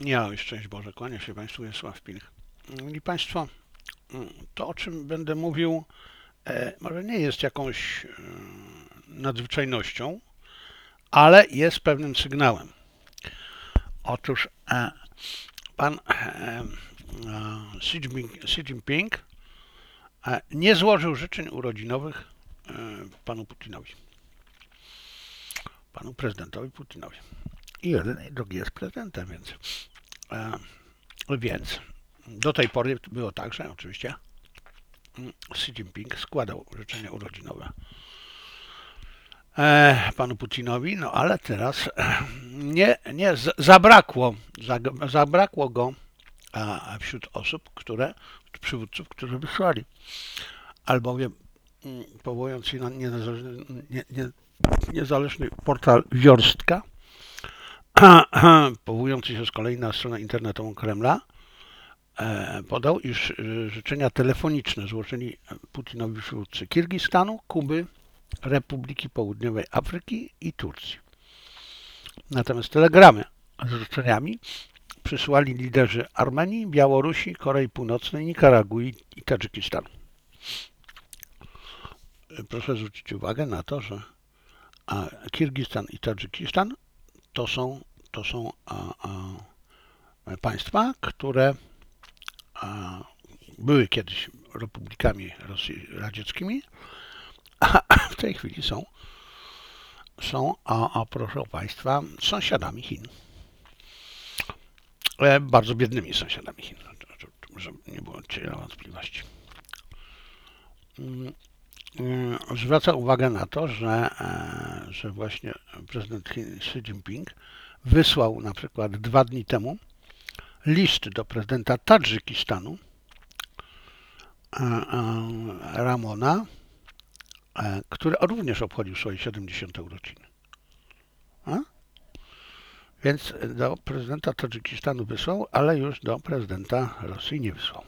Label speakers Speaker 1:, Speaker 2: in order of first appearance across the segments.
Speaker 1: Ja, szczęść Boże, kłania się Państwu, Wiesław Pilch. Mili Państwo, to o czym będę mówił, może nie jest jakąś nadzwyczajnością, ale jest pewnym sygnałem. Otóż pan Xi Jinping nie złożył życzeń urodzinowych panu Putinowi, panu prezydentowi Putinowi. I jeden i drugi jest prezydentem, więc do tej pory było tak, że oczywiście Xi Jinping składał życzenia urodzinowe panu Putinowi, no ale teraz zabrakło go wśród osób, przywódców, którzy wysłali. Albowiem powołując się na niezależny portal Wiorstka, powołujący się z kolei na stronę internetową Kremla, podał, iż życzenia telefoniczne złożyli Putinowi przywódcy Kirgistanu, Kuby, Republiki Południowej Afryki i Turcji. Natomiast telegramy z życzeniami przysłali liderzy Armenii, Białorusi, Korei Północnej, Nikaragui i Tadżykistanu. Proszę zwrócić uwagę na to, że Kirgistan i Tadżykistan to są państwa, które były kiedyś republikami Rosji radzieckimi, a w tej chwili są proszę Państwa, sąsiadami Chin. Bardzo biednymi sąsiadami Chin, żeby nie było wątpliwości. Zwraca uwagę na to, że właśnie prezydent Chin Xi Jinping wysłał na przykład 2 dni temu list do prezydenta Tadżykistanu Ramona, który również obchodził swoje 70. urodziny. Więc do prezydenta Tadżykistanu wysłał, ale już do prezydenta Rosji nie wysłał.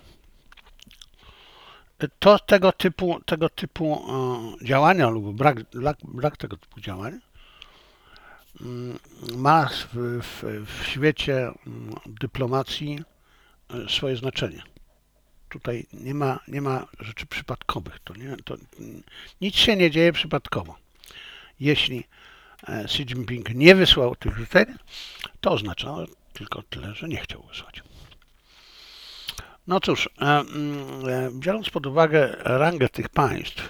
Speaker 1: To tego typu działania lub brak tego typu działań ma w świecie dyplomacji swoje znaczenie. Tutaj nie ma rzeczy przypadkowych. Nic się nie dzieje przypadkowo. Jeśli Xi Jinping nie wysłał tych życzeń, to oznacza tylko tyle, że nie chciał wysłać. No cóż, biorąc pod uwagę rangę tych państw,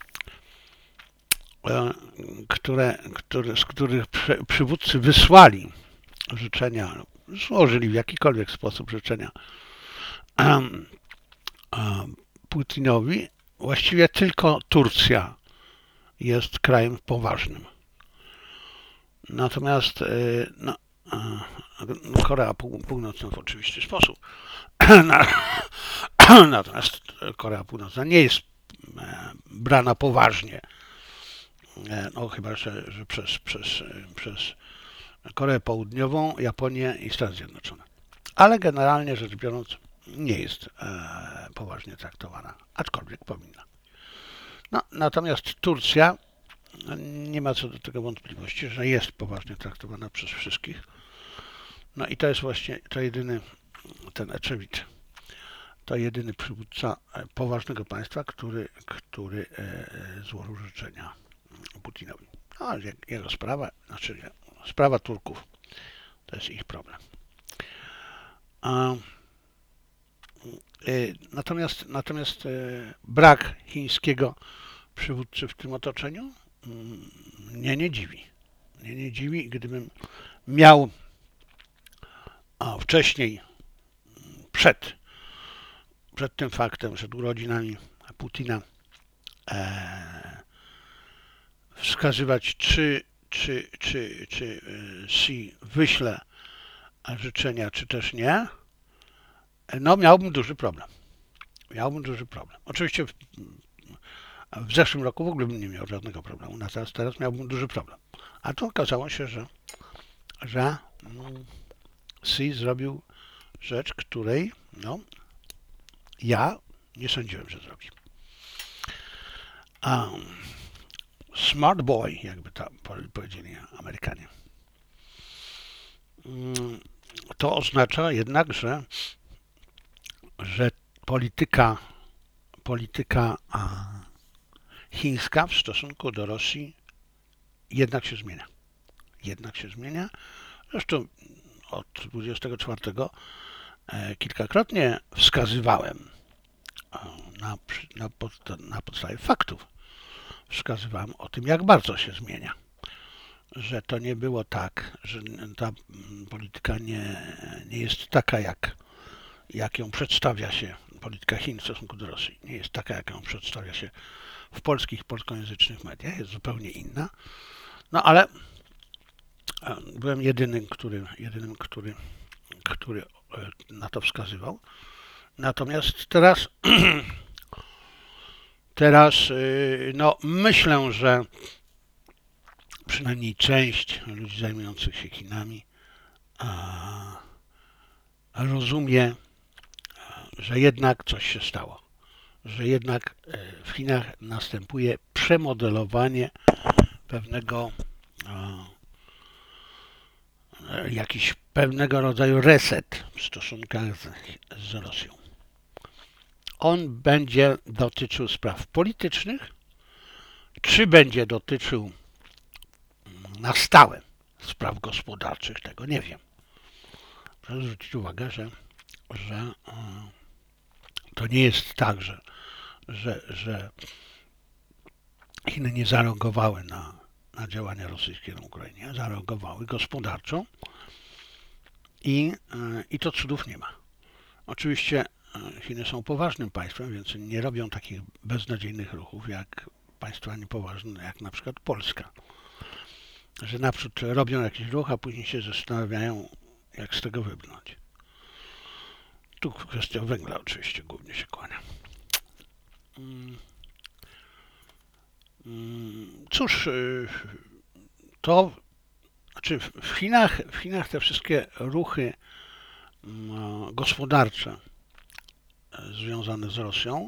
Speaker 1: z których przywódcy wysłali życzenia, złożyli w jakikolwiek sposób życzenia Putinowi, właściwie tylko Turcja jest krajem poważnym. Natomiast Korea Północna w oczywisty sposób. Natomiast Korea Północna nie jest brana poważnie. No chyba, że przez Koreę Południową, Japonię i Stany Zjednoczone. Ale generalnie rzecz biorąc nie jest poważnie traktowana, aczkolwiek powinna. No, natomiast Turcja nie ma co do tego wątpliwości, że jest poważnie traktowana przez wszystkich. No i to jest właśnie ten Ecevit, to jedyny przywódca poważnego państwa, który złożył życzenia Putinowi. No, jego sprawa, sprawa Turków, to jest ich problem. Natomiast brak chińskiego przywódcy w tym otoczeniu mnie nie dziwi. Mnie nie dziwi, gdybym miał wcześniej, przed tym faktem, przed urodzinami Putina, wskazywać, czy Xi wyśle życzenia, czy też nie, no miałbym duży problem. Oczywiście w zeszłym roku w ogóle bym nie miał żadnego problemu, natomiast teraz miałbym duży problem. A tu okazało się, że Xi zrobił rzecz, której ja nie sądziłem, że zrobi. Smart boy, jakby to powiedzieli Amerykanie. to oznacza jednak, że polityka chińska w stosunku do Rosji jednak się zmienia. Jednak się zmienia. Zresztą od 24 kilkakrotnie wskazywałem na podstawie faktów, wskazywałem o tym, jak bardzo się zmienia. Że to nie było tak, że ta polityka nie jest taka, jak ją przedstawia się, polityka Chin w stosunku do Rosji, nie jest taka, jak ją przedstawia się w polskich, polskojęzycznych mediach, jest zupełnie inna. No ale byłem jedynym, który na to wskazywał. Natomiast teraz no, myślę, że przynajmniej część ludzi zajmujących się Chinami rozumie, że jednak coś się stało. Że jednak w Chinach następuje przemodelowanie pewnego pewnego rodzaju reset w stosunkach z Rosją. On będzie dotyczył spraw politycznych, czy będzie dotyczył na stałe spraw gospodarczych, tego nie wiem. Proszę zwrócić uwagę, że to nie jest tak, że Chiny nie zareagowały na działania rosyjskie na Ukrainie, zareagowały gospodarczo i to cudów nie ma. Oczywiście Chiny są poważnym państwem, więc nie robią takich beznadziejnych ruchów jak państwa niepoważne, jak na przykład Polska. Że naprzód robią jakiś ruch, a później się zastanawiają, jak z tego wybrnąć. Tu kwestia węgla oczywiście głównie się kłania. Cóż, to znaczy w Chinach te wszystkie ruchy gospodarcze związane z Rosją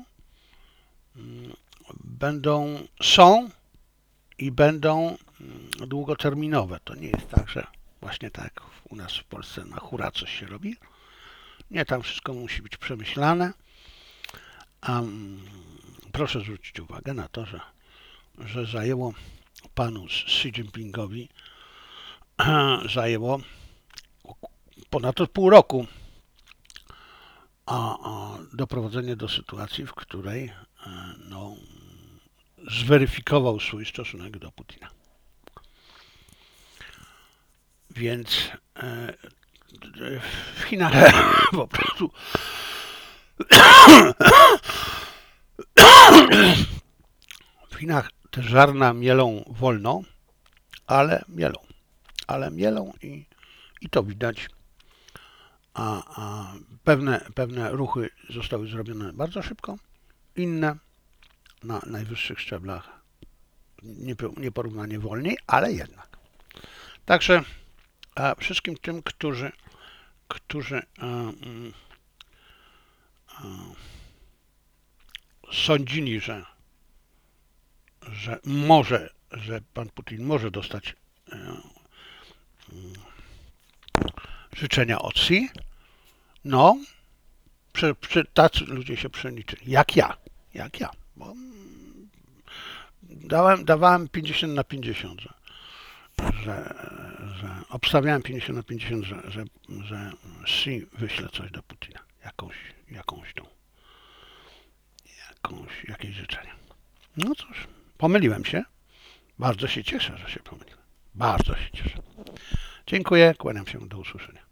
Speaker 1: są i będą długoterminowe. To nie jest tak, że właśnie tak u nas w Polsce na hura coś się robi. Nie, tam wszystko musi być przemyślane. Proszę zwrócić uwagę na to, że zajęło panu Xi Jinpingowi ponad pół roku doprowadzenie do sytuacji, w której no, zweryfikował swój stosunek do Putina. Więc w Chinach po prostu w Chinach te żarna mielą wolno, ale mielą i to widać. A pewne ruchy zostały zrobione bardzo szybko, inne na najwyższych szczeblach nieporównanie wolniej, ale jednak. Także wszystkim tym, którzy sądzili, że pan Putin może dostać życzenia od Xi, no, tacy ludzie się przeliczyli. Jak ja. Bo dawałem 50/50, że obstawiałem 50/50, że Xi wyśle coś do Putina. Jakieś życzenie. No cóż, pomyliłem się. Bardzo się cieszę, że się pomyliłem. Bardzo się cieszę. Dziękuję, kłaniam się, do usłyszenia.